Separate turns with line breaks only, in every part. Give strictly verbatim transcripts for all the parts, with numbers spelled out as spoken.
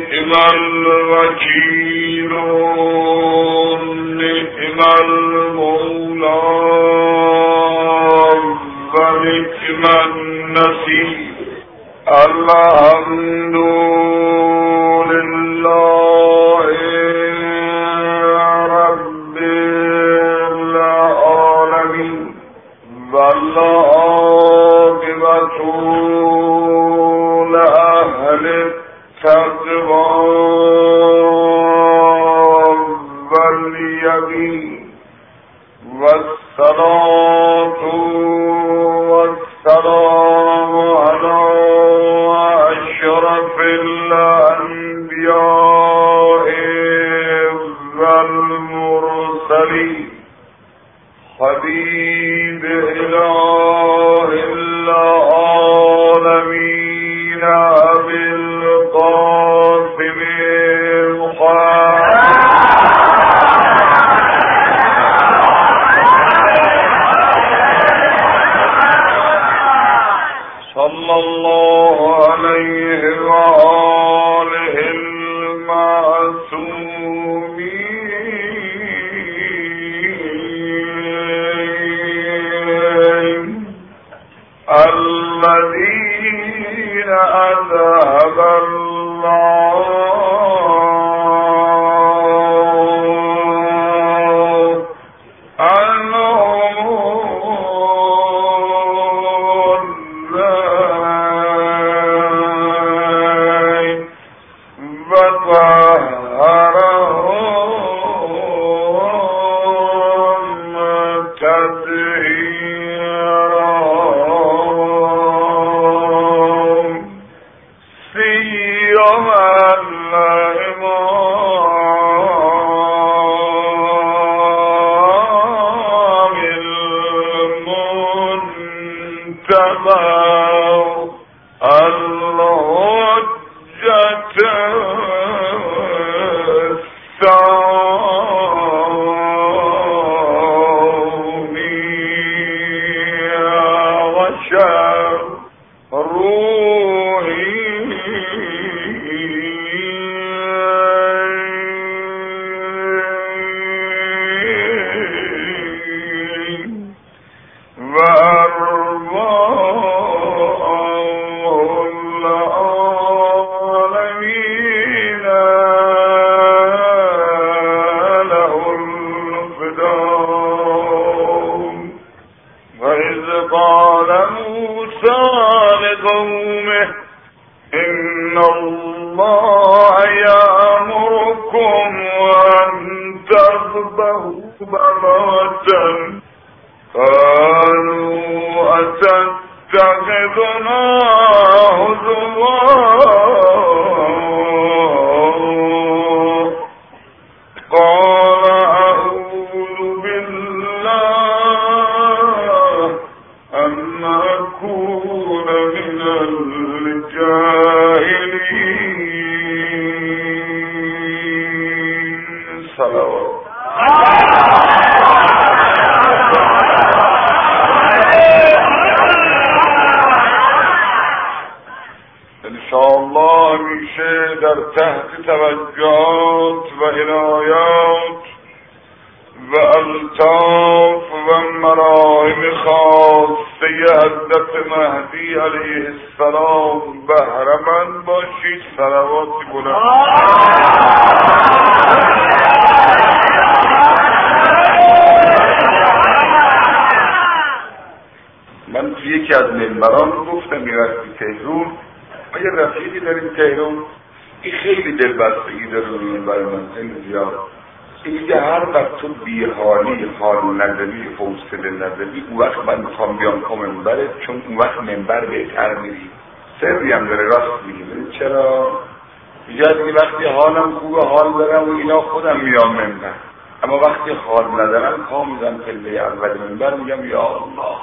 نعم الوكيل نعم المولى ونعم النصير الحمد لله رب العالمين والعاقبة لأهل التقوى واليقين والصلاة والسلام على أشرف الأنبياء والمرسلين حبيب إله العالمين أبي القاسم محمد صلى الله عليه وآله المعصومين الذين أذهب الله چون اون وقت منبر بهتر میری سری هم داره راست میگه. چرا؟ یادی وقتی حالم خوبه حال دارم و اینا خودم میام منبر، اما وقتی حال ندارم پا میزنم پله اول منبر میگم یا الله،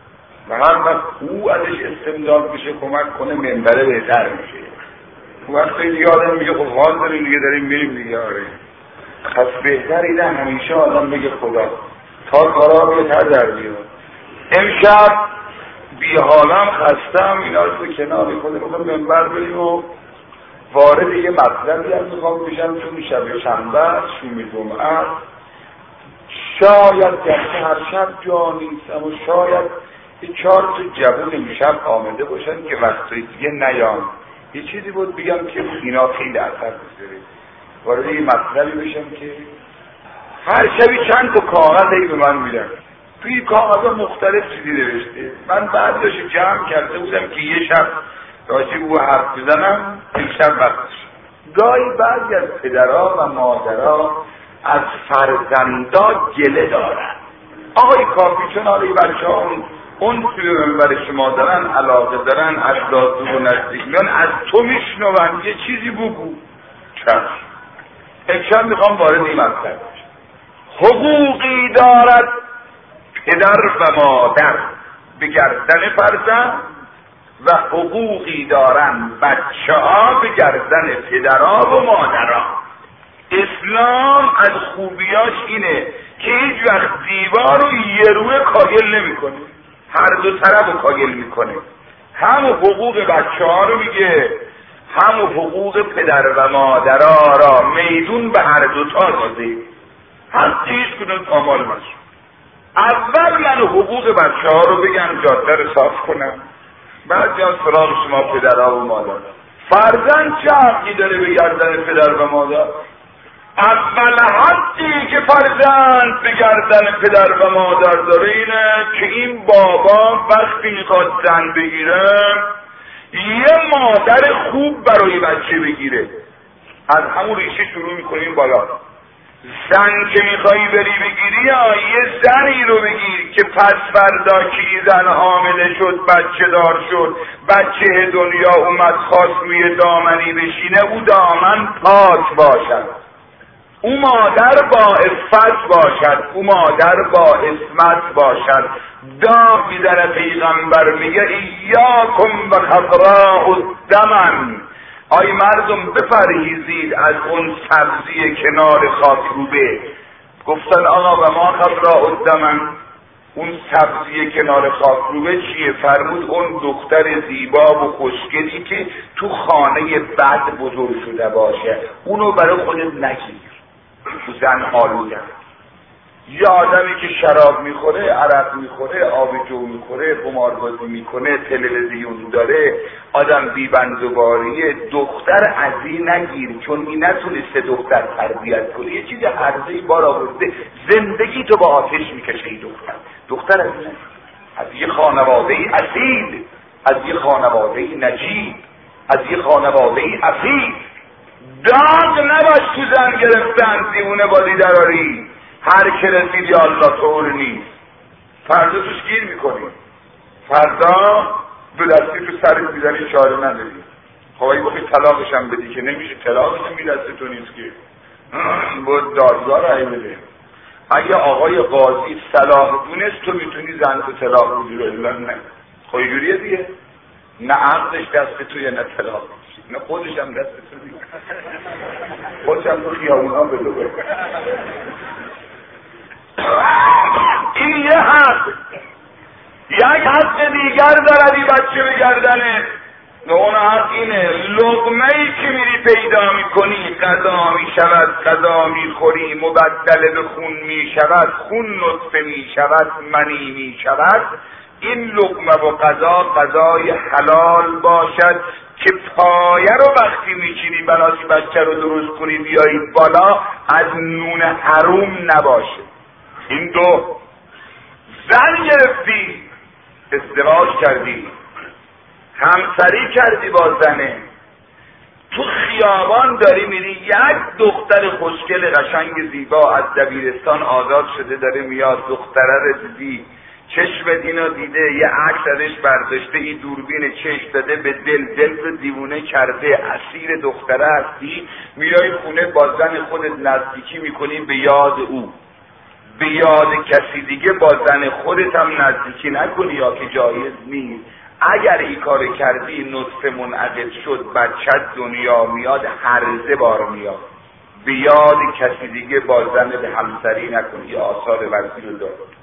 و هر وقت او ازش استمداد بشه کمک کنه منبره بهتر میشه. اون وقت خیلی آدم میگه خب حال داریم دیگه داریم میریم دیگه. آره پس بهتر اینه همیشه آدم بگه خدا تا کارا بهتر در بیاد. امشب بی حالم خستم اینا رو کنار خودم منبر بریم و وارد یه مطلبی هم میخوام بشم چون شب شنبه شوم جمعه شاید گرچه هر شب جا نیست اما شاید یه چهار تا جوون امشب آمده باشن که وقتی دیگه نیان یه چیزی بود بگم که اینا خیلی اثر بذاره وارد یه مطلبی بشم که هر شبی چند تا کاغذی به من میدن توی کاغذها مختلف چیزی نوشته من بعدش جمع کرده بودم که یه شب راجع به او حرف بزنم امشب وقتش گاهی بعضی از پدرها و مادرها از فرزندا گله دارن آقای کافی چون آقای بچه ها اون اون توی برای شما دارن علاقه دارن از دادو و نزدیک میان از تو میشنون یه چیزی بگو چشم امشب میخوام وارد این مطلب بشم حقوقی دارد پدر و مادر به گردن فرزند و حقوقی دارن بچه ها به گردن پدرها و مادرها. اسلام از خوبیاش اینه که هیچ وقت دیوار رو یه روی کاگل نمی کنه هر دو طرف رو کاگل میکنه هم حقوق بچه ها رو میگه هم حقوق پدر و مادرها را میدون به هر دو تا داده هر هیچ کنون آمال باشه. اول من حقوق بچه ها رو بگم جاده رو صاف کنم بعد جان سراغ شما پدرها و مادر. فرزند چه حقی داره به گردن پدر و مادر؟ اول حقی که فرزند به گردن پدر و مادر داره اینه که این بابا وقتی میخواد زن بگیره یه مادر خوب برای بچه بگیره. از همون ریشه شروع میکنیم بالا. زن که میخوایی بری بگیری یا یه زنی رو بگیر که پس فردا که زن حامله شد بچه دار شد بچه دنیا اومد خواست روی دامنی بشینه او دامن پاک باشد او مادر با عفت باشد او مادر با عصمت باشد. دام میزنه پیغمبر میگه ایاکم و خضراء الدمن آی مردم بپرهیزید از اون سبزی کنار خاکروبه. گفتن آقا و ما خضراء الدمن اون سبزی کنار خاکروبه چیه؟ فرمود اون دختر زیبا و خوشگلی که تو خانه بد بزرگ شده باشه اونو برای خودت نگیر تو زن آلوده. یه آدمی که شراب میخوره عرق میخوره آب جو میخوره قماربازی میکنه تلویزیون داره آدم بیبندوباریه دختر از این نگیر چون این نتونسته دختر تربیت کنه یه چیز هرزهی بار آورده زندگی تو با آتش میکشه این دختر دختر از این از یه خانواده اصیل از یه خانواده نجیب از یه خانواده اصیل داغ نباش تو زن گرفتن دیونه بازی دراری هر که رسید یا الله طور نیست فردا توش گیر میکنی فردا دو دستی تو سرت میزنی چاره نداری. خب اگه بخوای طلاقش هم بدی که نمیشه طلاقش هم میدسته تو نیست که بود دادگاه رای بده. اگه آقای قاضی صلاح دونست تو میتونی زن تو طلاق بدی رو الا نه خب اینجوریه دیگه نه عقدش دست توی نه طلاق نه خودش هم دست تو دیگه خودش هم تو خیابون ها بدو بکن. این یه حق یک حق دیگر دارد این بچه به گردنه نه اون حق اینه لقمه ای که میری پیدا میکنی غذا میشود غذا میخوری مبدل به خون میشود خون نطفه میشود منی میشود این لقمه و غذا غذای حلال باشد که پایه رو وقتی میچینی بناسی بچه رو درست کنی بیایی بالا از نون حروم نباشه. این دو زن گرفتی ازدواج کردی همسری کردی با زنه تو خیابان داری میری یک دختر خوشگل قشنگ زیبا از دبیرستان آزاد شده داره میاد دختره رو دیدی چشمت اینو دیده یه عکس ازش برداشته این دوربین چشم داده به دل دل رو دیوونه کرده اسیر دختره هستی میای خونه با زن خودت نزدیکی میکنی به یاد او به یاد کسی دیگه با زن خودت هم نزدیکی نکنی یا که جایز نیست. اگر این کار کردی نطفه منعقد شد بچت دنیا میاد هرزه بار میاد به یاد کسی دیگه با زن به همسری نکنی آثار ورزی رو دار.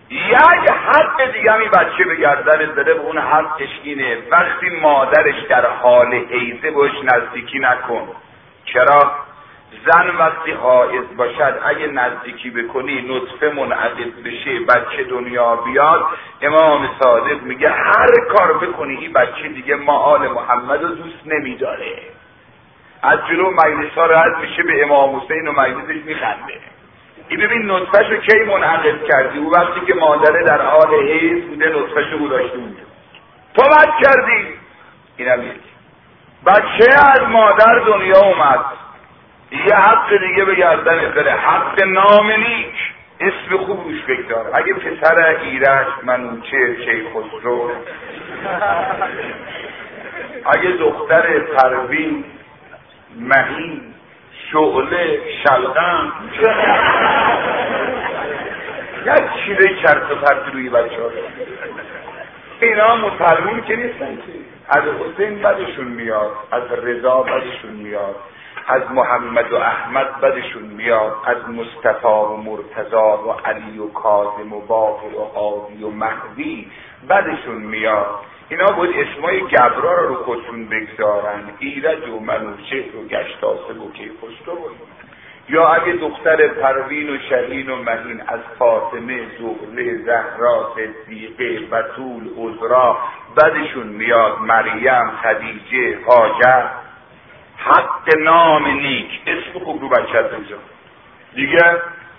یک حق دیگه همی بچه به گردن داره و اون حقش اینه وقتی مادرش در حال حیضه بهش نزدیکی نکن. چرا؟ زن وقتی حائض باشد اگه نزدیکی بکنی نطفه منعقد بشه بچه دنیا بیاد، امام صادق میگه هر کار بکنی این بچه دیگه ما آل محمد رو دوست نمیداره. از جلو مجلس ها رد میشه به امام حسین و مجلسش میخنده. این ببین نطفهش رو کی منعقد کردی؟ او وقتی که مادره در حال حیض بوده نطفهش رو گذاشته بوده، تو بد کردی. اینم یک بچه از مادر دنیا اومد، یه حق دیگه به گردن داره، حق نام نیک، اسم خوب روش بگذار. اگه پسر ایرج، منوچهر، کیخسرو، اگه دختر پروین، مهین، شعله، شلغم، یک چیره چرت و پرت روی بچه ها. اینا مسلمون که نیستن که. از حسین بدشون میاد، از رضا بدشون میاد، از محمد و احمد بدشون میاد، از مصطفی و مرتضی و علی و کاظم و باقر و هادی و مهدی بدشون میاد. اینا بود اسمای گبرا رو رو خودشون بگذارن، ایرج و منوچهر و گشتاسب و کیخسرو و یا اگه دختر پروین و شهین و مهین از فاطمه، زهره، زهرا، صدیقه، بتول، عذرا بدشون میاد، مریم، خدیجه، هاجر. حق نام نیک، اسم خوب رو بچه بگذار. دیگه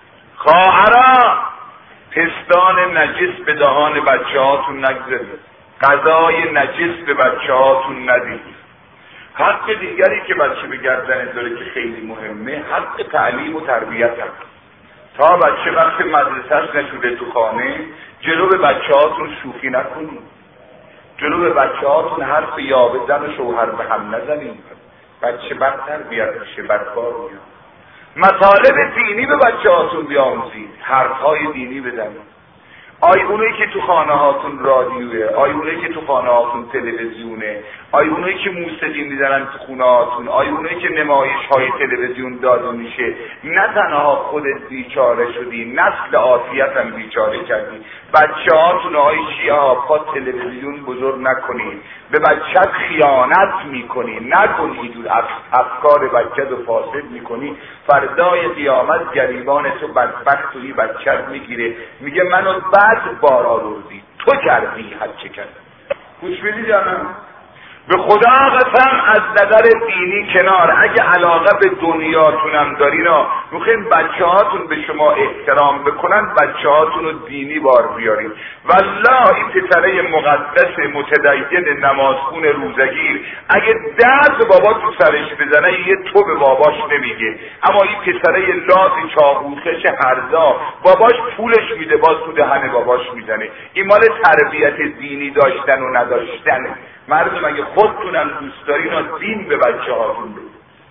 خواهرا پستان نجس به دهان بچه هاتون نگذارید، غذای نجس به بچه هاتون ندید. حق دیگری که بچه به گردن داره که خیلی مهمه، حق تعلیم و تربیت هست. تا بچه وقت مدرسهش نشده تو خانه، جلو به بچه هاتون شوخی نکنید، جلو به بچه هاتون حرف یاوه زن و شوهر به هم نزنید، بچه بد تربیت میشه، بدکار میاد. مطالب دینی به بچه هاتون بیاموزید، حرفهای دینی بزنید. آی اونایی که تو خانه هاتون رادیوه، آی اونایی که تو خانه هاتون تلویزیونه، آی اونایی که موسیقی میزنن تو خونه هاتون، آی اونایی که نمایش های تلویزیون داده میشه، نه تنها خودت بیچاره شدی، نسل عافیت هم بیچاره کردی. بچه هاتون آی شیعه ها پا تلویزیون بزرگ نکنید، به بچت خیانت میکنی، نکن ایدول افکار بچت رو فاسد میکنی، فردای قیامت گریبان تو بدبخت توی بچت میگیره، میگه منو بعد بار آوردی، تو کردی هر چه کردی. گوش بدید جانم، به خدا قسم از نظر دینی کنار، اگه علاقه به دنیاتونم دارین ها، میخواین بچه هاتون به شما احترام بکنن، بچه هاتون رو دینی بار بیارین. والله این پسره مقدس متدین نمازخون روزگیر اگه دست بابا تو سرش بزنه یه تو به باباش نمیگه، اما این پسره لات چاقوخش هرزا باباش پولش میده باز تو دهن باباش میزنه. این مال تربیت دینی داشتن و نداشتنه. مردم اگه خودتونم دوست دارین و دین به بچه هاتون بدید.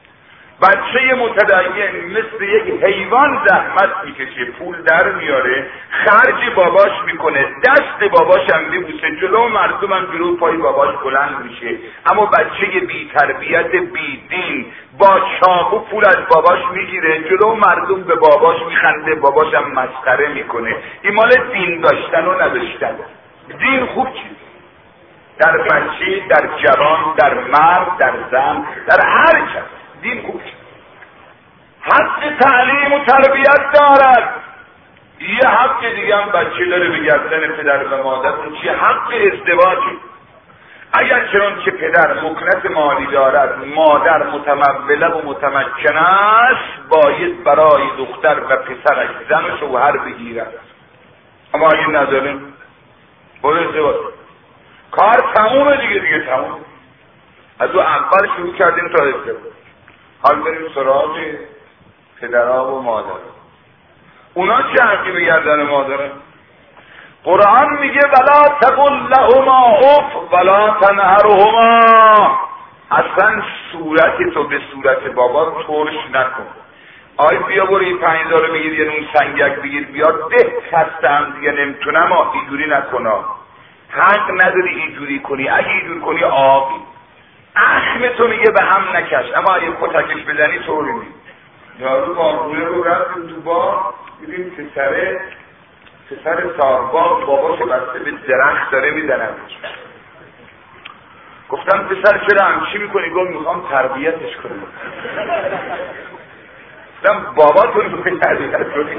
بچه متدین مثل یک حیوان زحمت میکشه، پول در میاره، خرج باباش میکنه، دست باباش هم میبوسه، جلو مردم هم جلو پای باباش بلند میشه. اما بچه بی تربیت بی دین با چاقو پول از باباش میگیره، جلو مردم به باباش میخنده، باباش هم مسخره میکنه. این مال دین داشتن و نداشتن. دین خوب چیز در بچه، در جوان، در مرد، در زن، در هر کس دین خوب شد. حق تعلیم و تربیت دارد. یه حق دیگه هم بچه داره به گردن پدر و مادر، اون چیه؟ حق ازدواجی. اگر چنان که پدر مکنت مالی دارد، مادر متموله و متمکن است، باید برای دختر و پسرش زن و شوهر بگیرد. اما اگه نداره برو ازدواج، کار تمومه دیگه، دیگه تموم. از او اول شروع کردیم تا ازدواج. حال بریم سراغ پدرها و مادر. اونا چه حقی به گردن مادرن؟ قرآن میگه ولا تقل لهما اف ولا تنهرهما. اصلا صورت تو به صورت بابا ترش نکن. آی بیا برو این پنج داره بگیر، یه نون سنگک بگیر بیار ده هستم دیگه نمیتونم، اینجوری نکنا. حق نداری اینجوری کنی، اگه اینجوری کنی آبی اخم تو میگه به هم نکش، اما اگه کتکش بزنی طوری نیست. یارو باقوله رو رفتیم تو بار، دیدیم پسره پسر صاحبا باباش بسته به درخت داره میزنم. گفتم پسر چرا همچی میکنی؟ گفت میخوام تربیتش کنم. گفتم بابا تو میخوای تربیت کنی؟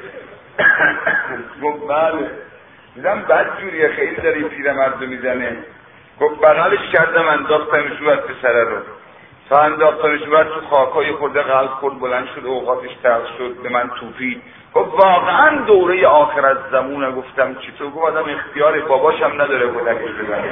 گفت بله. دیدم بد جوریه، خیلی داری پیرمردو میزنه. گفت بغلش کردم انداختمش رو از پسره رو، تا انداختمش رو تو خاکای خورده قلب خورد، بلند شد، اوقاتش تلخ شد، به من توپید. گفت واقعا دوره آخر از زمونه. گفتم چطور؟ گفت آدم اختیار باباشم نداره کودکش بزنه.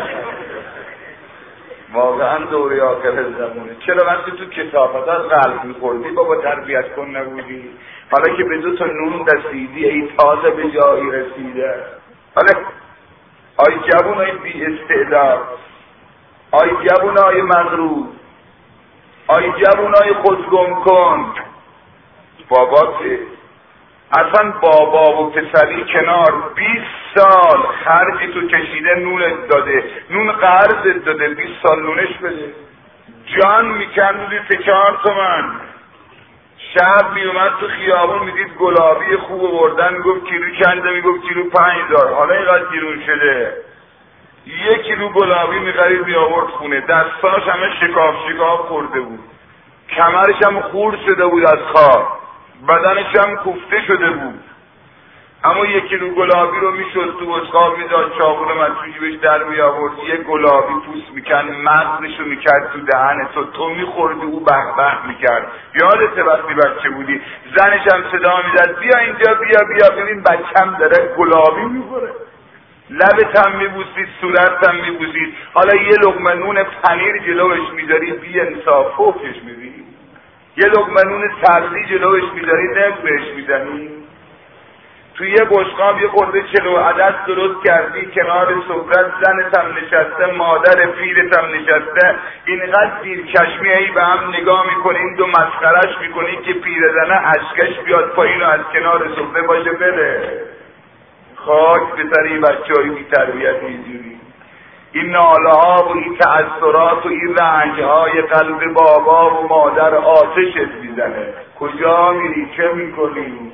واقعا دوره آخر از زمونه. چرا وقتی تو کثافت از قلب میخوردی بابا تربیت کن نبودی؟ حالا که به دو تا نون رسیدی ای تازه به جایی رسیده. حالا آی جوون آی بی استعداد، آی جوون آی مغرور، آی جوون آی خودگم کن. باباته اصلا بابا و پسری کنار، بیست سال خرجی تو کشیده، نونت داده، نون قرضت داده، بیست سال نونش بده. جان میکندی سه چهار تومن. شب میومد تو خیابون میدید گلابی خوب بردن، میگفت کیلو چنده؟ میگفت کیلو پنج دار. حالا اینقدر گیرون شده. یک کیلو گلابی میخرید میآورد خونه، دستاش همه شکاف شکاف خورده بود، کمرش هم خورد شده بود از خواب، بدنش هم کوفته شده بود. اما یک کیلو گلابی رو میشد تو بشقاب میداد، چاقو رو مچوشی بهش در میآورد، یک گلابی پوست میکن، مغزشو میکرد تو دهن تو، تو میخوردی او به به میکرد. یادته وقتی بچه بودی زنش هم صدا میداد بیا اینجا، بیا بیا ببین بچم داره گلابی میخوره. لبت هم میبوسید، صورت هم میبوسید. حالا یه لقمه نون پنیر جلوش میداری بی انصاف فوقش میبینی، یه لقمه نون سبزی جلوش میداری نک بهش میزنی. تو یه بشقاب یه خورده چلو عدد درست کردی کنار سفرت، زنت هم نشسته، مادر پیرت هم نشسته، اینقدر دیر چشمی هی به هم نگاه میکنی، این دو مسخرش میکنی که پیرزنه اشکش بیاد پایین و از کنار سفره باشه بره. خاک به سر این بچه های بی تربیت اینجوری. این ناله ها و این تأثرات و این رنج های قلب بابا و مادر آتشت میزنه. کجا میری؟ چه میکنی؟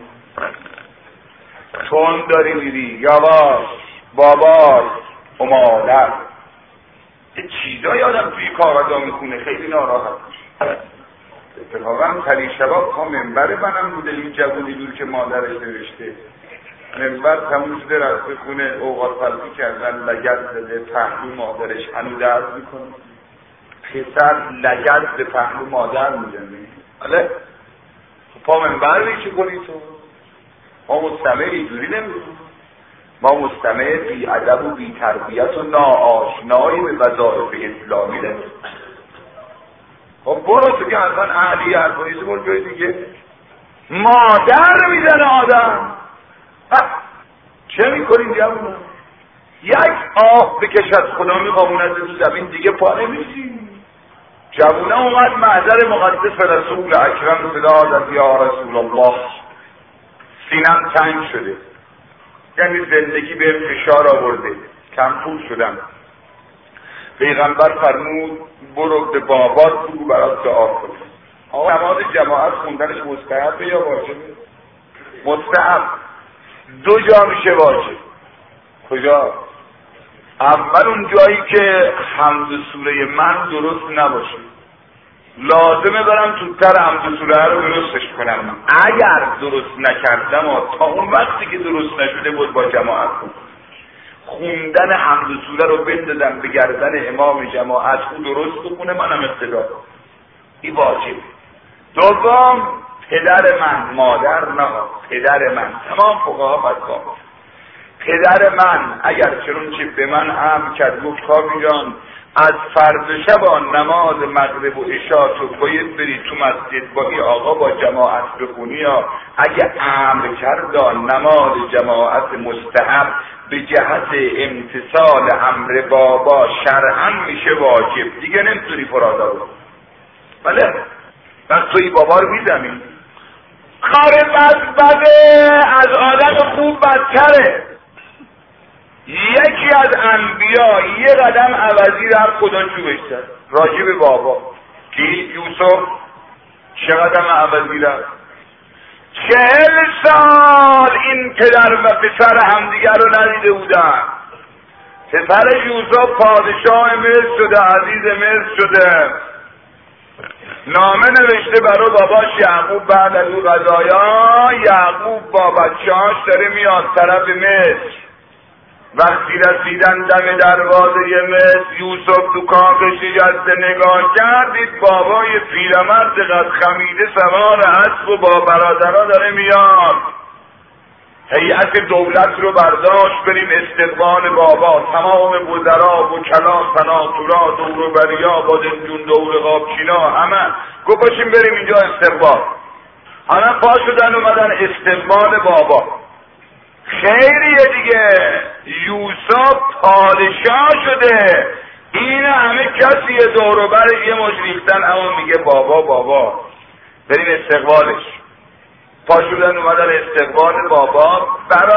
تون داری میری، یواش بابا و مادر. یه چیزایی آدم توی کاغذا میخونه خیلی ناراحت میشه. اتفاقا پریشبا پا منبر منم بوده، این جوونی دور که مادرش نوشته منبر تموم شده رفته خونه، اوقات فلکی کردن، لگد زده پهلو مادرش، هنو درد میکنه. پسر لگد به پهلو مادر میزنه. حالا پا منبر بی چه کنی تو؟ ما مستمع اینجوری نمیدونیم. ما مستمع بی ادب و بی تربیت و ناآشنایی به وظایف اسلامی نمیدونیم. خب برو تو که اصلا اهلی حرفانیسی برو جای دیگه. مادر میزنه آدم. چه میکنین جوونا؟ یک آه بکشد خدا میخواموند تو زمین دیگه پا نمیشی. جوونا اومد محضر مقدس رسول اکرم صدا یا رسول الله، سینم تنگ شده، یعنی زندگی به فشار آورده، کم پول شدم. پیغمبر فرمود برو به بابات بگو برات دعا کنه. آقا نماز جماعت خوندنش مستحب یا واجبه؟ مستحب. دو جا میشه واجب. کجا؟ اول اون جایی که حمد سوره من درست نباشه، لازمه برم توتر حمد سوره رو درستش کنم. اگر درست نکردم و تا اون وقتی که درست نشده بود با جماعت کنم، خوندن حمد سوره رو بندازم به گردن امام جماعت، او درست بخونه منم اقتدا. این واجب. دوم پدر من، مادر نه، پدر من. تمام فقها فتوا. پدر من اگر چنانچه به من امر کرد گفت کاوی جان از فرض شب نماز مغرب و عشا تو باید بری تو مسجد با ای آقا با جماعت بخونی، یا اگه امر کرد نماز جماعت مستحب به جهت امتثال امر بابا شرعا میشه واجب، دیگه نمیتونی فرادا رو. بله وقت توی بابا رو میزنی. کار بد بده از آدم خوب بدتره. یکی از انبیا یه قدم عوضی رفت خدا چوبش زد راجع به بابا. کی؟ یوسف چه قدم عوضی رفت؟ چهل سال این پدر و پسر همدیگر رو ندیده بودن. پسر یوسف پادشاه مصر شده، عزیز مصر شده، نامه نوشته برای باباش یعقوب. بعد از اون قضایا یعقوب با بچه‌هاش داره میاد طرف مصر. وقتی رسیدن دم دروازه مصر، یوسف تو کاخش نشسته نگاه کرد، دید بابای پیرمرد قد خمیده سوار اسب و با برادرها داره میاد. هیئت دولت رو برداشت بریم استقبال بابا. تمام وزرا، وکلا، سناتورا، دوروبریا، بادمجون، دور قابچینا، همه گفت باشیم بریم اینجا استقبال. همه پا شدن اومدن استقبال بابا. خیریه دیگه، یوسف پادشاه شده، این همه کسی دوروبرش یه مش ریختن، اما میگه بابا بابا بریم استقبالش. پا شدن اومدن استقبال بابا.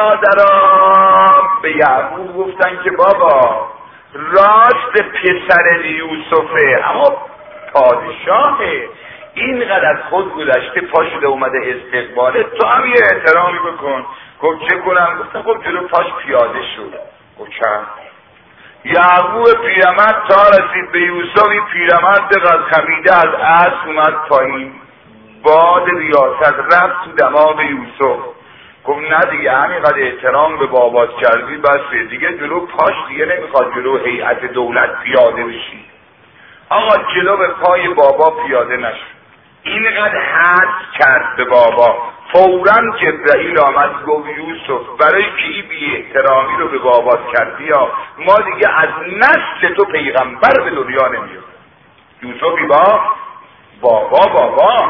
برادران به یعقوب گفتن که بابا راست پسر یوسفه اما پادشاهه، اینقدر از خود گذشته پا شده اومده استقباله، تو هم یه احترامی بکن. گفت چه کنم؟ گفتن خب جلو پاش پیاده شد. گفت چند؟ یعقوب پیرمرد تا رسید به یوسف، این پیرمرد قد خمیده از اسب اومد پایین، باد ریاست رفت تو دماغ یوسف. گفت نه دیگه همینقدر احترام به بابات کردی بس دیگه، جلو پاش دیگه نمیخواد جلو هیئت دولت پیاده بشی. آقا جلو به پای بابا پیاده نشد. اینقدر حد کرد به بابا. فوراً جبرائیل آمد گفت یوسف برای که این بی احترامی رو به بابات کردی یا ما دیگه از نسل تو پیغمبر به دنیا نمیاد. یوسفی با بابا بابا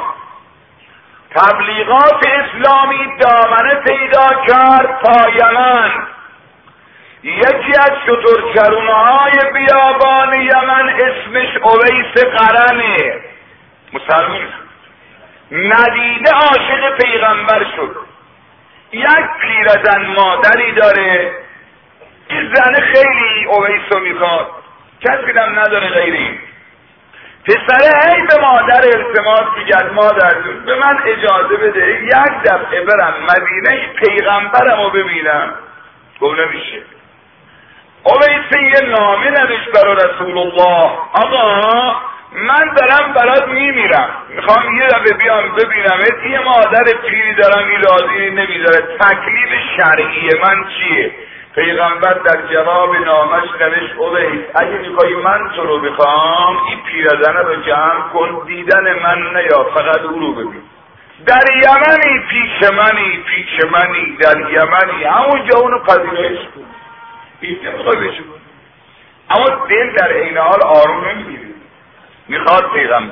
تبلیغات اسلامی دامنه پیدا کرد تا یمن. یکی از شترچرونهای بیابان یمن اسمش اویس قرنه، مسلمان ندیده عاشق پیغمبر شد. یک پیرزن مادری داره، این زن خیلی اویسو میخواد، کسی هم نداره غیر این. پسره هی به مادر التماس میگرد مادر به من اجازه بده یک دفعه برم مدینه پیغمبرم رو ببینم. گفت نمیشه. اویس یه نامه نوشت برای رسول الله، آقا من دارم برات میمیرم، میخوام یه دفعه بیام ببینمت. یه مادر پیری دارم این راضی نمیداره، تکلیف شرعی من چیه؟ پیغمبر در جواب نامش نوشت اویس اگه میخوایی من تو رو بخوام این پیرزنه رو جمع کن، دیدن من نیا، فقط او رو ببین. در یمنی پیش منی، پیش منی در یمنی، همونجا اونو پذیرش کن. اینجا میخوای بشون، اما دل در این حال آروم نمیگیری. میخواد پیغمبر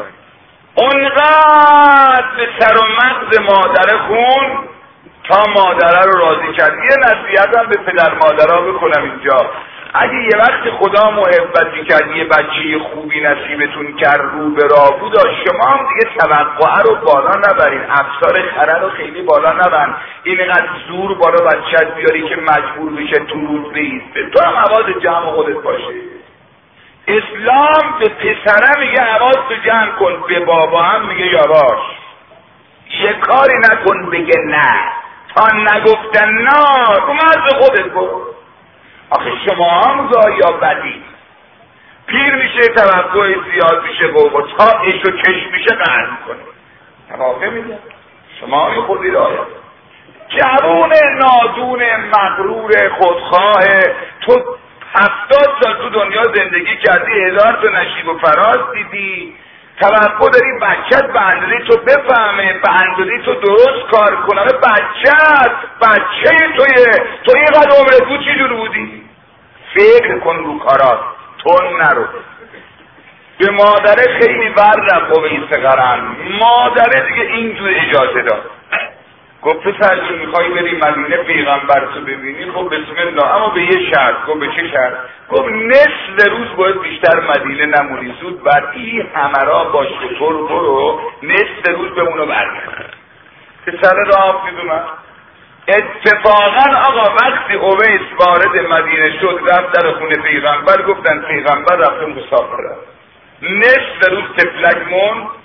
اونقدر به سر و مغز مادر خون تا مادره رو راضی کرد. یه نصیحت هم به پدر مادرها بکنم اینجا، اگه یه وقت خدا محبتی کرد یه بچه خوبی نصیبتون کرد رو به راه بود، شما هم دیگه توقعه رو بالا نبرین، افسار خره رو خیلی بالا نبرین، اینقدر زور بالا بچت بیاری که مجبور بشه تو روز بیسته. تو هم حواظ جمع خودت باشه. اسلام به پسره میگه حواظ تو جمع کن، به بابا هم میگه یواش، یه کاری نکن بگه نه، تا نگفتن نه رو مرز خودت برو. آخه شما هم یا بدی پیر میشه، توقع زیاد میشه، بابا تا اش و کش میشه قهر میکنه. توافه میگه شما هم خودی راه جوون نادون مغرور خودخواه، تو هفتاد سال تو دنیا زندگی کردی، هزار تا نشیب و فراز دیدی، توقع داری بچت به اندازه تو بفهمه، به اندازه تو درست کار کنه. بچت بچه تویه، تو اینقدر عمرت بود چی جور بودی؟ فکر کن رو کارات، تون نرو. به مادره خیلی بر رفت اویس قرن. مادره دیگه اینجور اجازه داد، گفت پسر چون میخوایی بری مدینه پیغمبر تو ببینی، خب بسم الله، اما به یه شرط. گفت به چه شرط؟ گفت نصف روز باید بیشتر مدینه نمونی، زود بر این همرا با شطور برو، نصف روز بمونو برگرد. پسر راه میدونم. اتفاقا آقا وقتی اویس وارد مدینه شد رفت در خونه پیغمبر، گفتن پیغمبر رفته مسافره، نصف روز تفلک مون.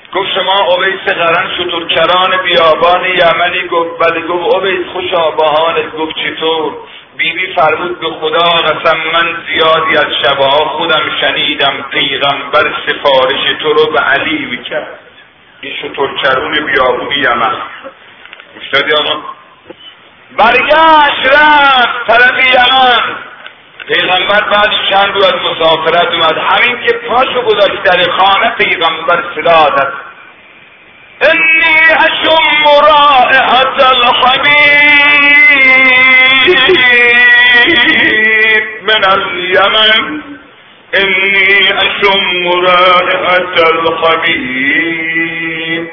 گفت شما اویس قرن شترکران بیابان یمنی؟ گفت بله. گفت اویس خوشا بهانت؟ گفت چطور؟ بیبی فرمود به خدا قسم من زیادی از شبها خودم شنیدم پیغمبر سفارش تو رو به علی میکرد. این شترکران بیابان یمن مشتادی آقا برگشت رفت طرف یمن. پیغمبر بعد چند روز از مسافرت اومد، همین که پاشو گذاشت در خانه پیغمبر صدا داد انی اشم رائحة الحبیب من الیمن، انی اشم رائحة الحبیب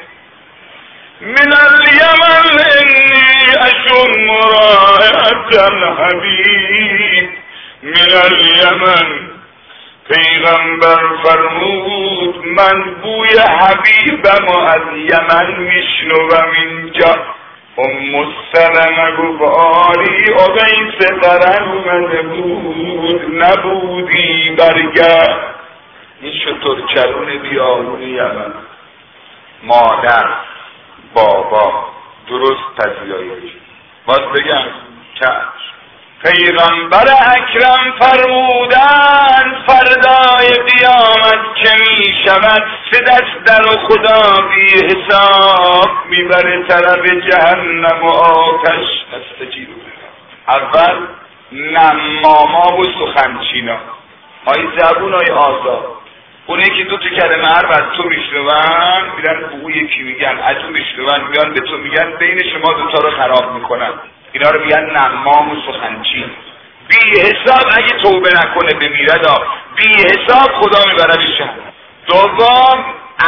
من الیمن، انی اشم رائحة الحبیب من الیمن. پیغمبر فرمود من بوی حبیبم از یمن میشنوم اینجا. ام سلمه گفت آری اویس قرن اومده بود نبودی برگرد. این شترچرون بیابون یمن، مادر بابا درست تزیایش باز بگم که پیغمبر اکرم فرمودند فردای قیامت که می شود سه دست در خدا بی حساب میبره طرف جهنم و آتش. استجیبوا اول نماما و سخنچینا، های زبون های آزاد، اونه که دو تا کلمه هر از تو میشنون میرن به اون یکی میگن، از اون میشنون میان به تو میگن، بین شما دوتا رو خراب میکنن. اینا رو میگن نمام و سخنچین. بی حساب اگه توبه نکنه بمیرد، بی حساب خدا میبردش. دوم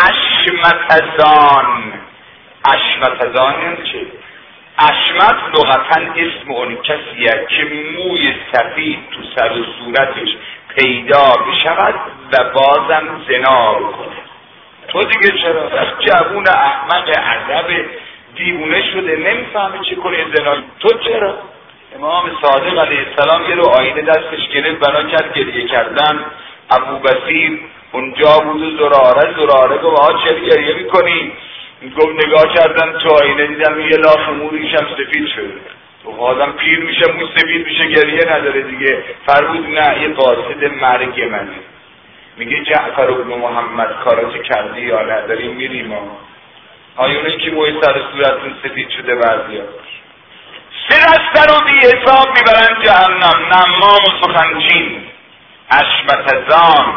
اشمتزان. اشمتزان یعنی چه؟ اشمت لغتاً اسم اون کسیه که موی سفید تو سر و صورتش پیدا بشود و بازم زنا بکنه. تو دیگه چرا؟ جوون احمق عذب دیوونه شده نمیفهمه چه کنه زنا. تو چرا؟ امام صادق علیه السلام یه رو آینه دستش گرفت بنا کرد گریه کردن. ابو بصیر اونجا بود و زراره زراره گفت آقا چرا گریه میکنی؟ گفت نگاه کردم تو آینه دیدم یه لاخ موریشم سفید شده. تو آدم پیر میشه مو سفید میشه گریه نداره دیگه. فرمود نه، یه قاصد مرگ منه. میگه جعفر بن محمد کاراتو کردی یا نداری؟ میریم ها. آیونایی که موی سر صورتون سفید شده بعضی ها سه دسته رو بی حساب میبرن جهنم. نمام و سخنچین، اشمتزان.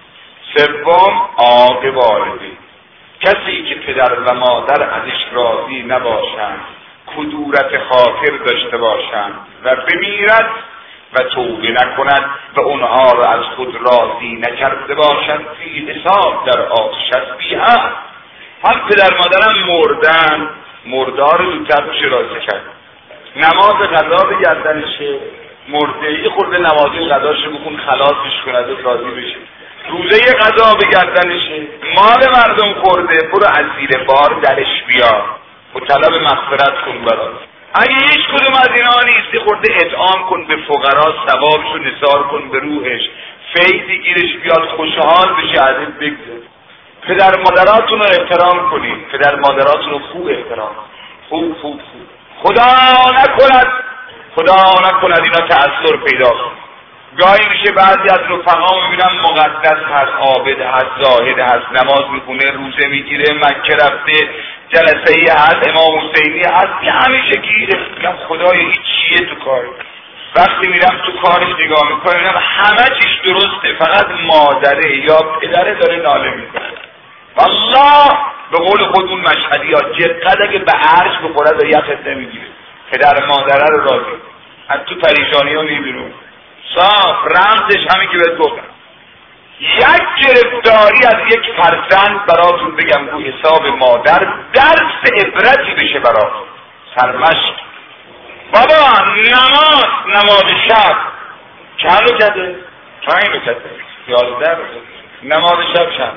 سوم آق والدی، کسی که پدر و مادر ازش راضی نباشند، کدورت خاطر داشته باشند و بمیرد و توبه نکند و اونها را از خود راضی نکرده باشند، فی حساب در آتش است بی حق. هم پدر مادرم مردن، مردار رو زودتر بشه راضی کرد. نماز قضا به گردنشه، مرده ای خورده نمازی قضاشو بکن خلاصش کند و راضی بشه. روزه قضا به گردنشه، مال مردم خورده، برو از زیر بار درش بیا و طلب مغفرت کن برات. اگه هیچ کدوم از اینا نیستی خورده اطعام کن به فقرا، ثوابشو نثار کن به روحش، فیضی گیرش بیاد خوشحال بشه ازت بگذر. پدر مادراتون رو احترام کنید، پدر مادراتون رو خوب احترام، خوب خوب خوب. خدا نکند خدا نکند اینا تأثیر پیدا کن. گاهی میشه بعضی از رفقا میبینم مقدس هست، عابد هست، زاهد هست، نماز میخونه، روزه میگیره، مکه رفته، جلسه ای هست، امام حسینی هست، همیشه گیره. میگم خدای این چیه تو کار؟ وقتی میرم تو کارش نگاه میکنم میگم همه چیش درسته، فقط مادره یا پدره داره ناله میکنه. والله به قول خود اون مشهدی ها جقد اگه به عرش بخوره و یخت نمیگیره. پدر مادره رو راضی از تو پریشانی ها میبینون. صاف رمزش همین که بهت گفتم. یک گرفتاری از یک فرزند براتون بگم رو حساب مادر درس عبرتی بشه براتون. سرمشق بابا نماز نماز شب چند رو کده؟ چند رو کده؟ یازده رو کده. نماز شب چند؟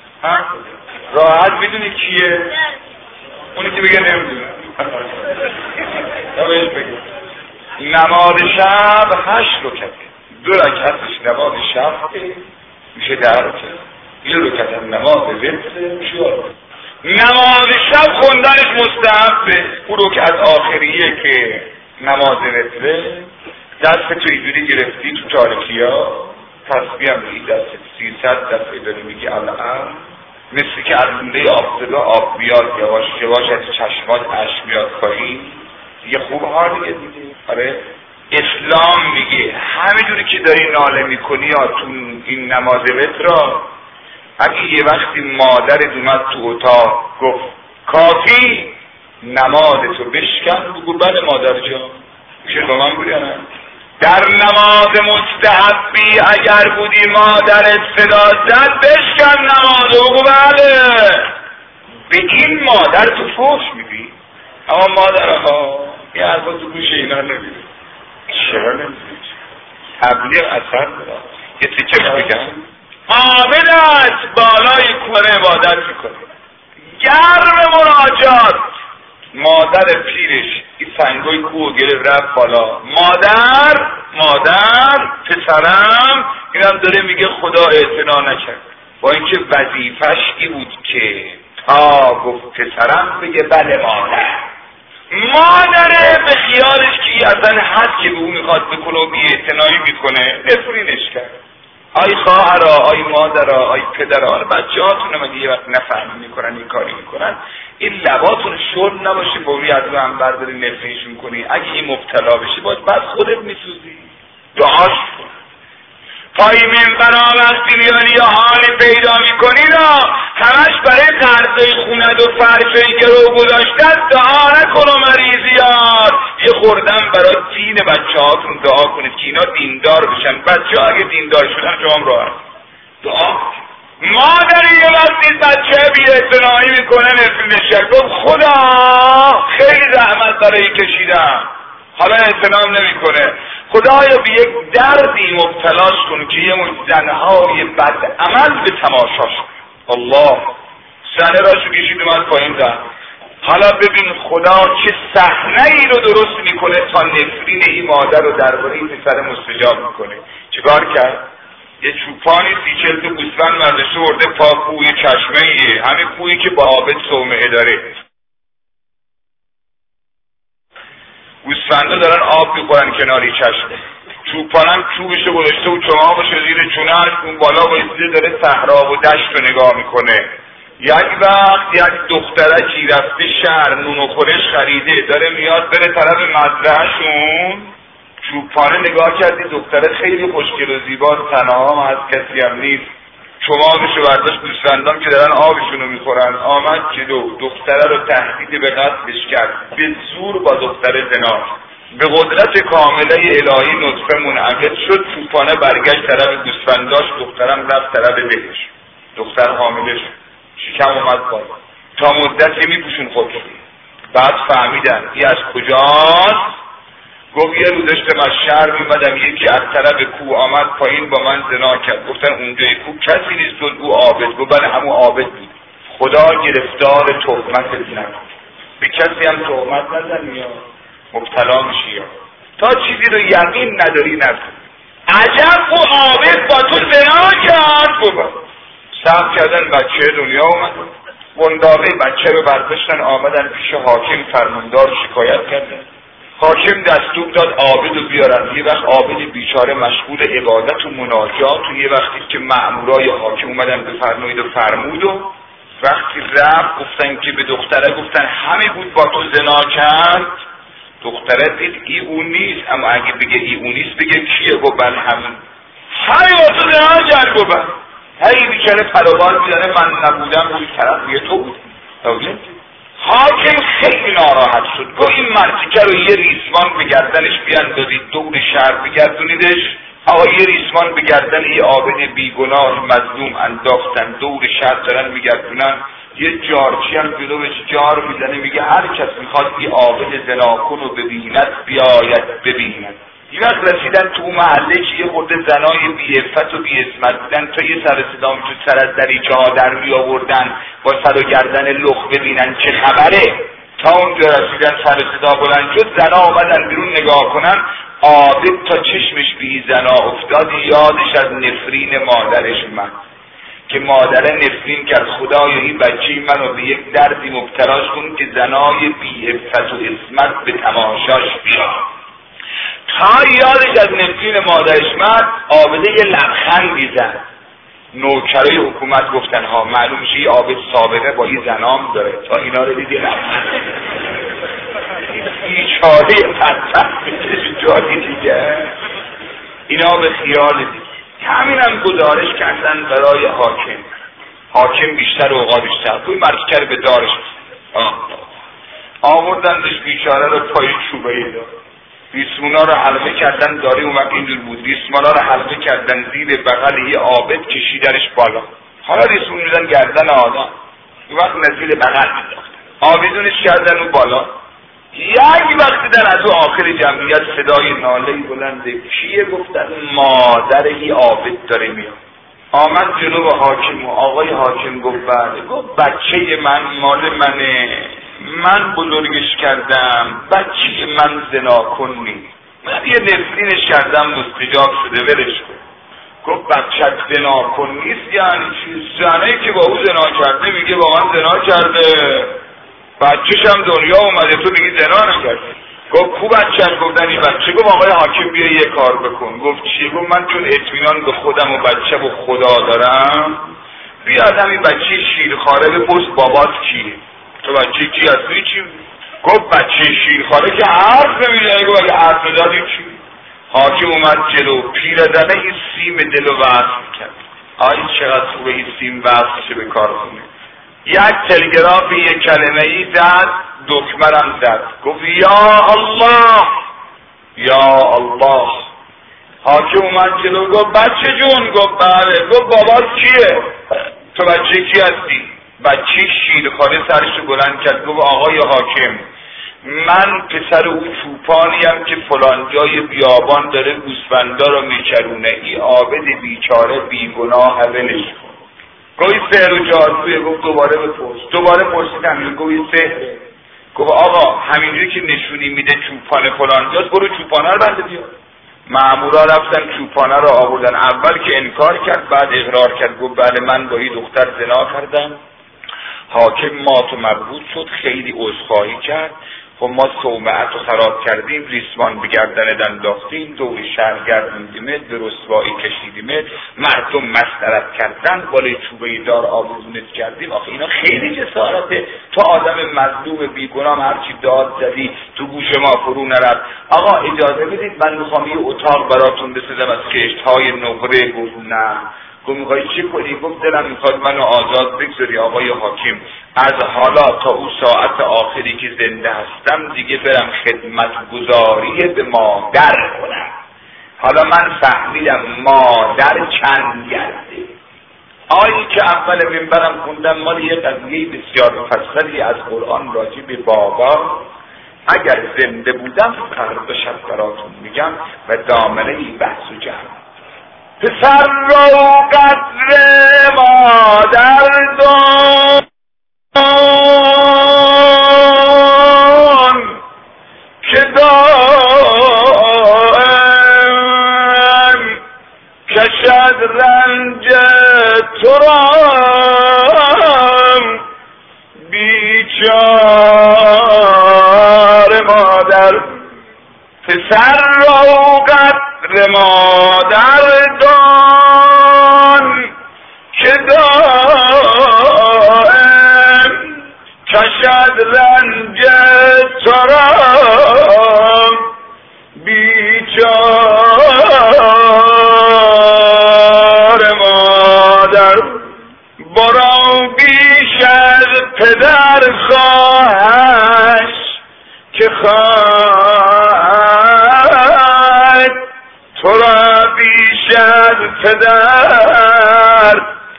راحت میدونی کیه؟ اونی که بگه نمیدونه. نماز بگه نماز شب هشت رو کده. دو رکعتش نماز شب میشه در رکعت. یه رکعت نماز وتر میشه. نماز شب خوندنش مستحبه. اون رکعت آخریه که نماز وتره، دست تو اینجوری گرفتی تو تاریکی ها، تسبیح هم این دست سیصد دفعه داری میگی الان، مثل که از لوله آفتابه آب بیاد یواش یواش از چشمات اشک بیاد پایین، دیگه خوب حالیه دیگه. آره اسلام میگه همینجوری که داری ناله میکنی یا تو این نماز وتر، اگه یه وقتی مادرت اومد تو اتاق گفت کافی نمازتو بشکن، بگو بله مادر جان. میشه با من بودی نه؟ در نماز مستحبی اگر بودی مادرت صدا زد بشکن نمازو، بگو بله. به این مادر تو فوش میدی، اما مادرها یه حرفا تو گوش اینا نمیده. چرا نمیده؟ تبلیغ اثر داره. یه تیکه بگم عابد است بالای کوره عبادت میکنه، گرم مناجات. مادر پیرش این سنگای کوه گرفت رفت بالا، مادر مادر پسرم اینم داره میگه خدا اعتنا نکرد، با اینکه وظیفش این بود که تا گفت پسرم بگه بله مادر. مادره به خیالش که اصلا حد که به اون میخواد بکنه و بی اعتنایی میکنه نفرینش کرد. آی خواهرها، آی مادرها، آی پدرها، بچه هاتون مگه یه وقت نفهم میکنن این کاری میکنن، این لباتون شل نباشه با روی از رو هم برداری نفرینشون کنی. اگه این مبتلا بشی باید بعد خودت میسوزی. دعاش کن پای منبرها وقتی میانی یا حالی پیدا میکنی را همش برای قرضای خوند و فرشایی که رو گذاشتن دعا نکن و مریضیار. یه خوردن برای دین بچه هاتون دعا کنید که اینا دیندار بشن. بچه ها اگه دیندار شدن شما هم راحت دعا. مادری یه وقتی بچه بی اعتنایی میکنه نفرینش کرد، گفت خدا خیلی زحمت برای کشیدم حالا اعتنام نمیکنه، خدایا به یک دردی مبتلاش کن که یه مجد زنهای بد عمل به تماشاش. الله زنه را شو کشید اومد پایین زن، حالا ببین خدا چه صحنه ای رو درست میکنه تا نفرین این مادر رو درباره این پسر مستجاب میکنه. چیکار کرد؟ یه چوپانی سی چل تا گوسفند مردشه ورده پا کوی چشمه ایه، همین کویی که با عابد صومعه داره. گوسفندا دارن آب میخورن کناری چشمه، چوپانم چوبشو گذاشته و چماقشو زیر چونه‌اش اون بالا وایسیده داره صحرا و دشت رو نگاه میکنه. یک وقت یک دخترکی رفته شهر نون و خورش خریده داره میاد بره طرف مزرعه‌شون، چوپانه نگاه کردی دختره خیلی خوشگل و زیبا، تنها هم از کسی هم نیست، چماقشو برداشت گوسفندان که دارن آبشونو میخورن آمد جلو، دختره رو تهدید به قتلش کرد، به زور با دختره زنا. به قدرت کامله الهی نطفه منعقد شد، چوپانه برگشت طرف گوسفنداش، دخترم رفت طرف بهش، دختر حامله شد، شکم اومد بالا، تا مدتی میپوشون خودشون. بعد فهمیدن این از کجاست، گفت یه روز داشتم از شهر میمدم یکی از طرف کوه آمد پایین با من زنا کرد. گفتن اونجای کوه کسی نیست جز او عابد. گفت بله همون عابد بود. خدا گرفتار تهمت نکن، به کسی هم تهمت نزن یا مبتلا میشی یا تا چیزی رو یقین نداری نکن. عجب او عابد با تو زنا کرد. گفت صبر کردن بچه دنیا اومد، گنداقه بچه رو برداشتن آمدن پیش حاکم فرماندار شکایت کردن. حاکم دستور داد عابد رو بیارن. یه وقت عابد بیچاره مشغول عبادت و مناجات و یه وقتی که مأمورای حاکم اومدن بفرمایید و فرمود و وقتی رفت گفتن که به دختره گفتن همه بود با تو زنا کرد. دختره دید ای اون نیست، اما اگه بگه ای اون نیست بگه کیه؟ گفت بله همین همه با تو زنا کرد. گفت هی بیچاره پروبال میداره من نبودم روی طرف میگه تو بود. حاکم خیلی ناراحت شد، گفت این مرتیکه رو یه ریسمان به گردنش بیاندازید دور شهر بگردونیدش. آقا یه ریسمان به گردن یه عابد بیگناه مظلوم انداختن، دور شهر دارن میگردونن. یه جارچی هم جلوش جار میزنه میگه هر کس میخواد یه عابد زناکن رو ببیند بیاید ببیند. یه وقت رسیدن تو محله که یه خورده زنای بی عفت و بی عصمت بودن تا یه سر صدا میشد سر از دریچه ها در می آوردن با سر و گردن لخ ببینن چه خبره. تا اونجا رسیدن سر صدا بلند شد، زنا آمدن بیرون نگاه کنن، عابد تا چشمش به این زنا افتاد یادش از نفرین مادرش اومد. که مادر نفرین کرد خدایا این بچه منو به یک دردی مبتلاش کن که زنای بی عفت و عصمت به تماشاش بیاد. تا یادش از نفرین مادرش مرد، عابده یه لبخندی زد. نوکرای حکومت گفتن ها معلوم میشه یه عابد سابقه با این زنام داره. تا اینا رو دیدی لبخند بیچاره بدبخت جایی دیگه. اینا به خیال دید. همینم گزارش کردن برای حاکم. حاکم بیشتر اوقاتش توی مرکز به دارش آوردندش بیچاره رو پای چوبه‌ای داد. ریسمونا رو حلقه کردن، داری اون وقت اینجور بود، ریسمونا رو حلقه کردن زیر بغل یه عابد کشیدنش بالا. حالا ریسمون میدن گردن آدم، اون وقت نزیل بغل میداختن، آویزونش کردن اون بالا. یک وقتی در از او آخر جمعیت صدای نالهی بلنده کیه؟ گفتن مادر یه عابد داره میاد. آمد جلو حاکم و آقای حاکم گفت بله. گفت بچه من مال منه، من بزرگش کردم، بچه من زنا کن نیست، من یه نفرینش کردم مستجاب شده ولش کن. گفت بچه زنا کن نیست یعنی چی؟ زنه که با او زنا کرده میگه با من زنا کرده، بچهش هم دنیا اومده تو میگی زنا نکرده. گفت کو بچه؟ گفتن این بچه. گفت آقای حاکم بیا یه کار بکن. گفت چی؟ گفت من چون اطمینان به خودم و بچه و خدا دارم، بیا آدم این بچه شیرخواره بپرس بابات کیه؟ تو بچه کی هستی چی؟ گفت بچه شیرخواره که حرف نمیزنه. گفت اگه حرف نداری چی؟ حاکم اومد جلو، پیرزنه این سیم دلو وصل کرد. آی چقدر خوبه این سیم وصل شه به کار خونه. یک تلگراف یک کلمه ای زد، دکمرم زد، گفت یا الله یا الله. حاکم اومد جلو گفت بچه جون. گفت بله. گفت بابات کیه؟ تو بچه کی هستی؟ بچه شیرخواره سرشو بلند کرد گفت آقای حاکم من پسر او چوپانیم که فلان جای بیابان داره گوسفندا رو میچرونه، این عابد بیچاره بیگناه ولش کن. گوی سحر و جادویه. گفت دوباره بپرس. دوباره پرسید همین. گوی سحره. گفت آقا همینجوری که نشونی میده چوپان فلان جاست، برو چوپانه رو بنده بیار. مامورا رفتن چوپانه رو آوردن. اول که انکار کرد بعد اقرار کرد. گفت بله من با این دختر زنا کردم. حاکم مات و مبهوت شد، خیلی عذرخواهی کرد. خب ما صومعت رو خراب کردیم، ریسمان به گردن انداختیم، دور شهر گردوندیمت، به رسوایی کشیدیمت، مردم مسخرت کردن، بالای چوبه دار آویزونت کردیم. آخه اینا خیلی جسارته. تو آدم مظلوم بیگناه هرچی داد زدی تو گوش ما فرو نرفت. آقا اجازه بدید من میخوام یه اتاق براتون بسازم از کشت‌های نقره. گفت نه. گفت میخوای چی کنی؟ گفت دلم میخواد منو آزاد بگذاری آقای حاکم، از حالا تا اون ساعت آخری که زنده هستم دیگه برم خدمت گزاری به مادر کنم. حالا من فهمیدم مادر چند گرده. آیی که اول منبرم خوندم مال یه قضیه بسیار مفصلی از قرآن راجع به بابا. اگر زنده بودم فردا شب براتون میگم و دامنه این بحث و جمع. پسر رو قدر مادر دان که دائم کشد رنج تو را بیچاره مادر. پسر رو قدر مادر دان که دائم کشد رنج تو را بیچاره مادر. برو بیش از پدر خواهش که خواهد تو را بیش از پدر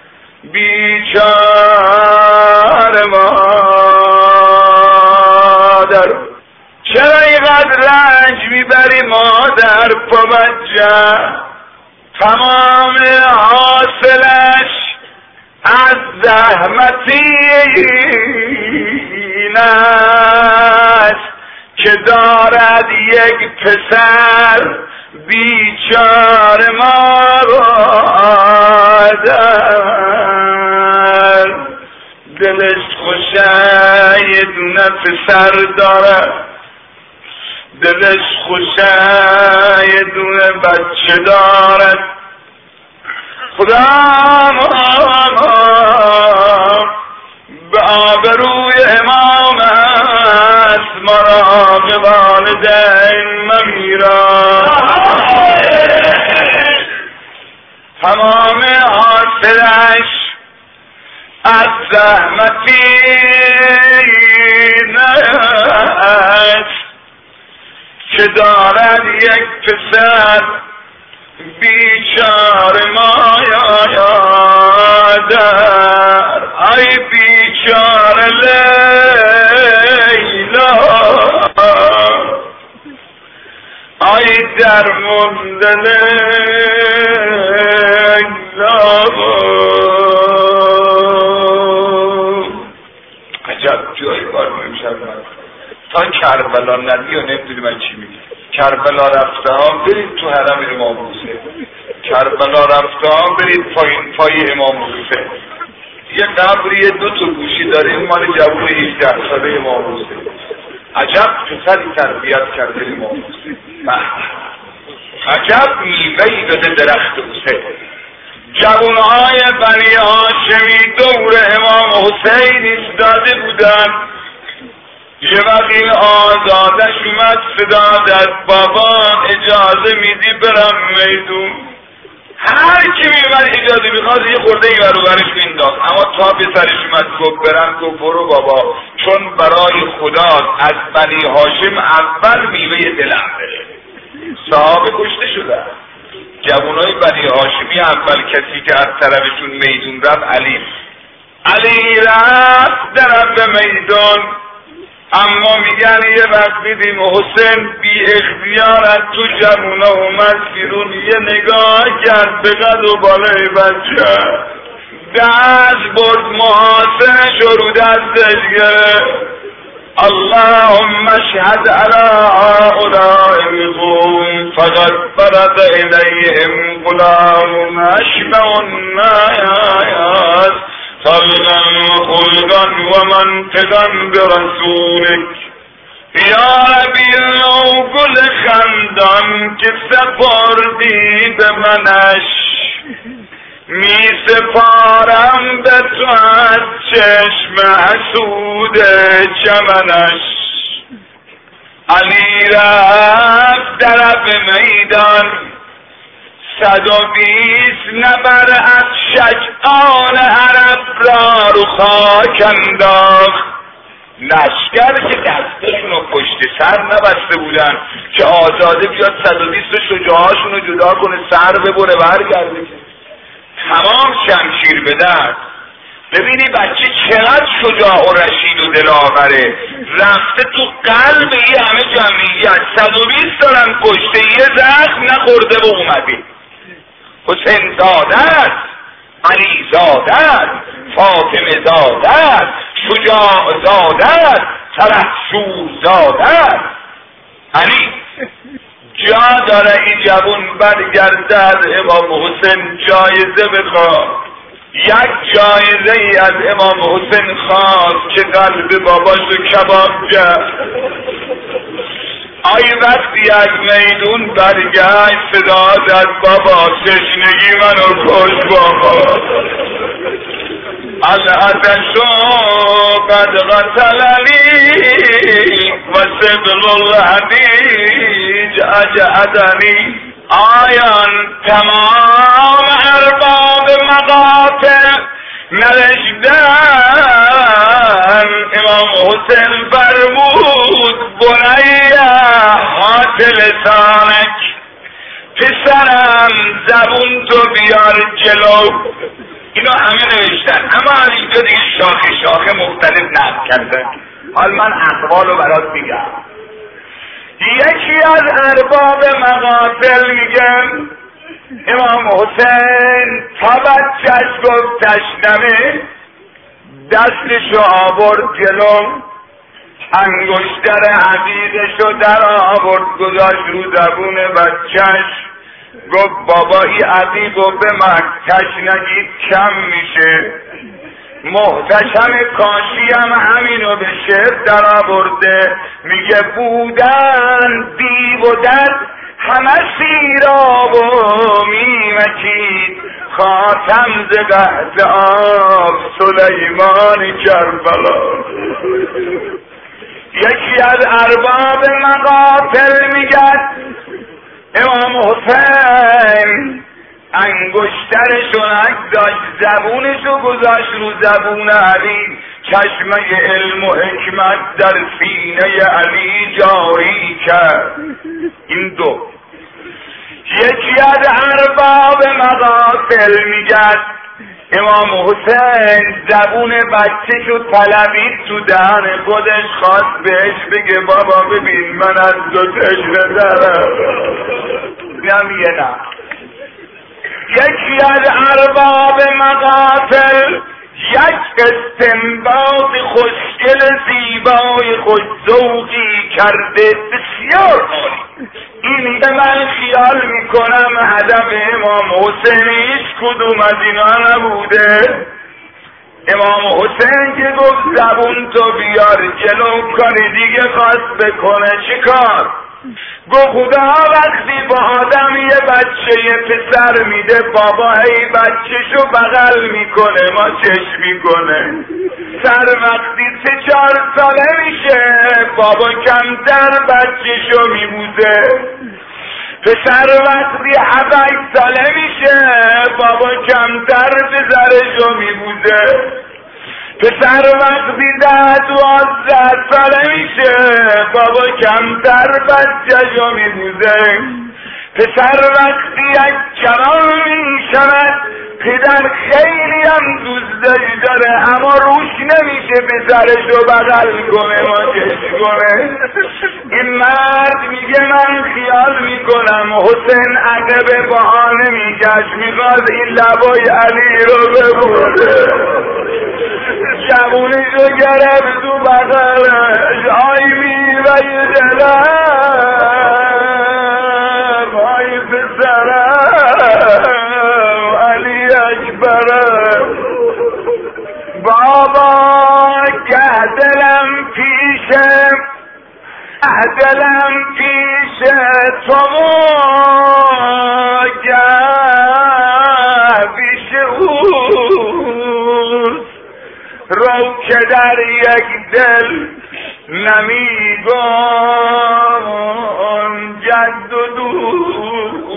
بیچاره مادر. چرا اینقدر رنج میبری مادر پابجه؟ تمام حاصلش از زحمتی این است که دارد یک پسر بیچاره مادر. خوشه یه دونه پسر داره، دلش خوشه یه دونه بچه داره. خدا به آبروی امام است ما را به والدین ممیران. تمام حاصلش از زحمتی است که دارد یک پسر بیچاره مایادر. ای بیچاره لیلا، ای درمانده لیلا. عجب جایی کار میشم تا کربلا ندی و نمیدونی من چی میگی. کربلا رفته هم برید تو حرم امام حسین، کربلا رفته هم برید پایین پای امام حسین. یه قبری دو تا گوشی داره، این مال جوون هجده ساله امام حسین. عجب پسری تربیت کرده امام حسین، عجب میوه‌ای داده درخت حسین. جوانهای بنی هاشمی دور امام حسین ایستاده بودن. یه وقت این آزادش اومد صدا داد بابا اجازه میدی برم میدون. هر کی میومد اجازه میخواد یه خورده این ور و برش مینداخت، اما تا به سرش اومد گفت برم گفت برو بابا، چون برای خدا از بنی هاشم اول میوه دلم بره. صحابه کشته شدن، جوانای بنی هاشمی اول کسی که از طرفشون میدون رفت علی. علی رفت طرف میدون، اما میگن یه وقت دیدیم حسین بی اختیارت تو جمونا اومد بیرون، یه نگاه کرد به قد و بالای بچه، دست برد محاسنش رو دستش گرفت. اللهم اشهد على هؤلاء القوم فقد برد الیهم غلام اشبع الناس خلقا خلقا و منطقا برسولک. یا ربی نو گل خندان که سپردی به منش، می سپارم به تو از چشم حسود چمنش. علی رفت طرف میدان، صد و بیست نفر از شجعان عرب را رو خاک انداخت. لشکر که دستشون رو پشت سر نبسته بودن که آزاده بیاد صد و بیست شجاعاشون رو جدا کنه سر ببره برگرده، تمام شمشیر به درد. ببینی بچه چقدر شجاع و رشید و دلاوره، رفته تو قلب یه همه جمعیت، صد و بیست دارن کشته، یه زخم نخورده و اومده. حسین زاده، علی زاده، فاطمه زاده، شجاع زاده، سلحشور زاده. علی جا داره این جوون برگرده از امام حسین جایزه بخواد. یک جایزه ای از امام حسین خواست که قلب باباش رو کباب کرد. آی وقتی یک میدون برگشت صدا زد بابا تشنگی منو کش بابا. العطشو قد قتلنی و صدق الحدیج اجعدنی. آیان تمام ارباب مقاتل نوشتن امام حسین فرمود بنیه هات لسانک، پسرم زبون تو بیار جلو. اینا همه نوشتن، اما از اینجا دیگه شاخه شاخه مختلف نقل کردن. حال من اقوالو برات میگم. یکی از ارباب مقاتل میگم امام حسین تا بچهش گفت تشنمه، دستشو آورد جلو، انگشتر عزیزشو در آورد گذاشت رو زبون بچهش، گفت بابا ای عزیزو به من تشنگی کم میشه. محتشم کاشی هم همینو به شعر در آورده، میگه بودن دیو و در همه سیراب و میمکید، خاتم ز قحط آب سلیمان کربلا. یکی از ارباب مقاتل میگد امام حسین انگشترشو نک داشت، زبونشو گذاشت رو زبون علی، چشمه علم و حکمت در سینه علی جاری کرد. این دو. یکی از ارباب مقاتل میگد امام حسین زبون بچه‌شو طلبید تو دهن خودش، خواست بهش بگه بابا ببین من از دو تشنه دارم. نمیه. یکی از ارباب مقاتل یک استنباط خوشگل زیبای خوش‌ذوقی کرده بسیار عالی. این که من خیال میکنم هدف امام حسین هیچ کدوم از اینا نبوده. امام حسین که گفت زبون تو بیار جلو، کاری دیگه خواست بکنه چیکار؟ گفت خدا وقتی با آدم یه بچه یه پسر میده، بابا ای بچه‌شو بغل میکنه ما چشم میکنه. سر وقتی سه چهار ساله میشه بابا کمتر بچه‌شو میبوزه. پسر وقتی هفت ساله میشه بابا کمتر پسرشو میبوزه. پسر وقتی ده دوازده ساله میشه بابا کمتر بچه‌شو میبوزه. پسر وقتی یک جوان میشود پدر خیلی هم دوستش داره اما روش نمیشه پسرشو بغل کنه ما چشم کنه. این مرد میگه من خیال میکنم حسین عقب بهانه میکش میخواد این لبای علی رو ببوده. جوونشو گرفت تو بغلش، آی میوه دلم آی پسرم علی اکبرم. بابا که دلم پیشم دلم پیش تو که پیش اوست، رو که در یک دل نمیگم جد و دوست.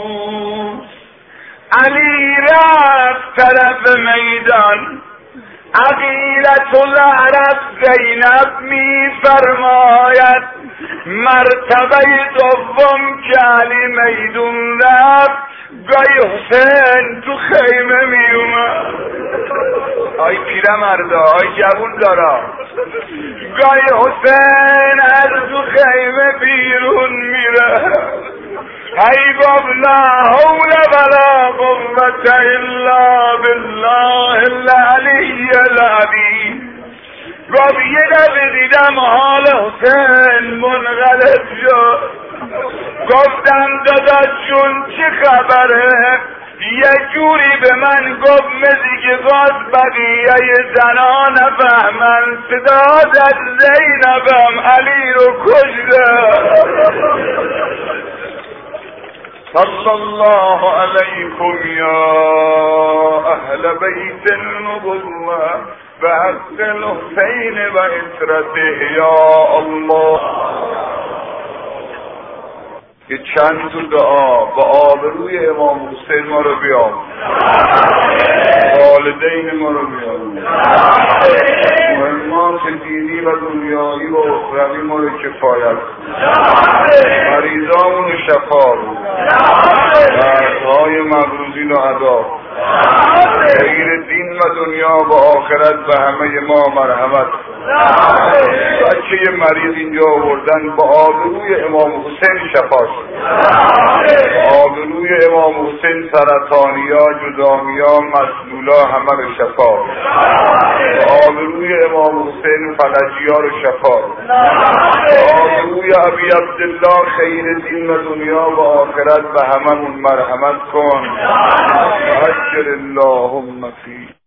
علی رفت طرف میدان، عقیلة العرب زینب می فرماید مرتبه دوم که علی میدون رفت گای حسین تو خیمه می اومد. آی پیره مردا، آی جوون دارا، گای حسین از تو خیمه بیرون میره. هی گفت لا حول ولا قوة الا بالله العلی العظیم. گفت یه دفعه دیدم حال حسین منقلب شد، گفتم داداش جون چه خبره؟ یه جوری به من گفت مثل که باز بقیه زنا نفهمن صدا زد زینبم علی رو کشته. صلی الله علیکم یا اهل بیت النبوة و حق الحسین و عترته یا الله. که چند تا دعا با آبروی امام حسین ما رو بیام، والدین ما رو بیام، مهمات دینی و دنیایی و اخروی ما رو کفایت، مریضامون رو شفا رو، دردهای مغروزین و عذاب، خیر دین و دنیا و آخرت به همه ما مرحمت. بچه مریض اینجا آوردن با آبروی امام حسین شفا شد، آبروی امام حسین سرطانیا، جذامیا، مسلولا همه رو شفا، آبروی امام حسین فلجیا رو شفا، آبروی ابی عبدالله خیر دین و دنیا و آخرت به هممون مرحمت کن. اجر اللهم فی